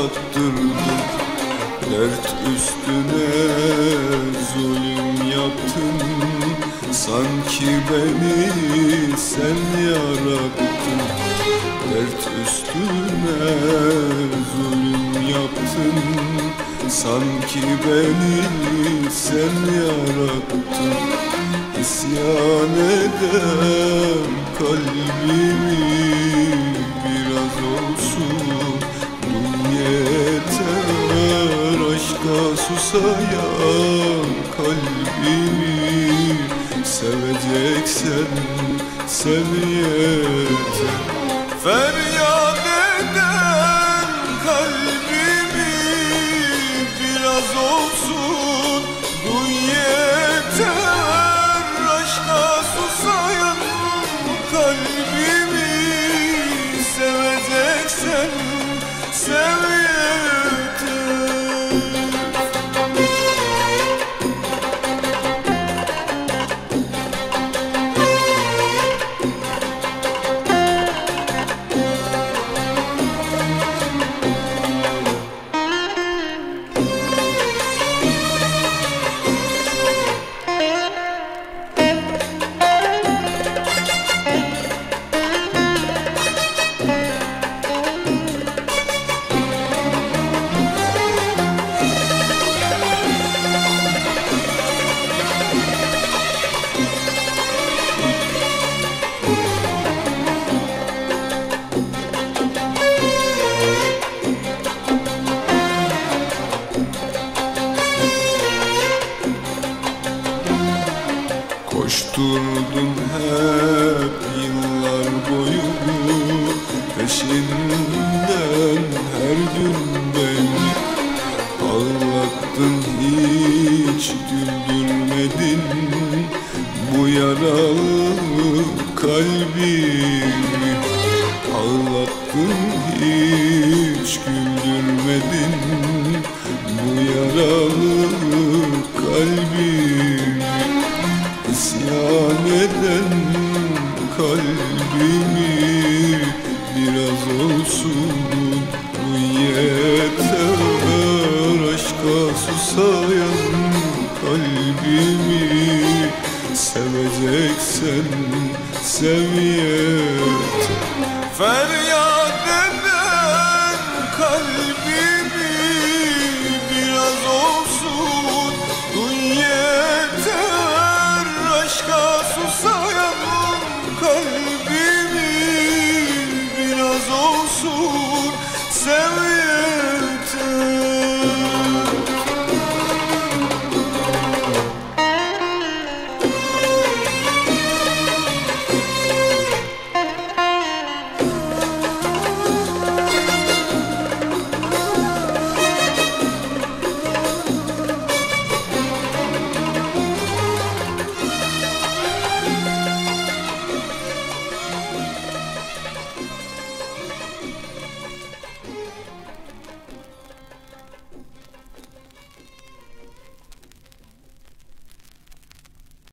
yaptırdın. Dert üstüne zulüm yaptın. Sanki beni sen yarattın. Dert üstüne zulüm yaptın. Sanki beni sen yarattın. İsyan eden kalbimi biraz olsun duy yeter. Aşka susayan kalbimi seveceksen sev yeter. Feryat eden kalbimi biraz olsun duy yeter. Aşka susayan kalbimi seveceksen sev yeter. Koşturdun hep yıllar boyu peşinden her gün beni. Ağlattın hiç güldürmedin bu yaralı kalbimi. Ağlattın hiç güldürmedin bu yaralı kalbimi. İsyan eden kalbimi biraz olsun duy yeter. Aşka susayan kalbimi seveceksen sev yeter. Feryat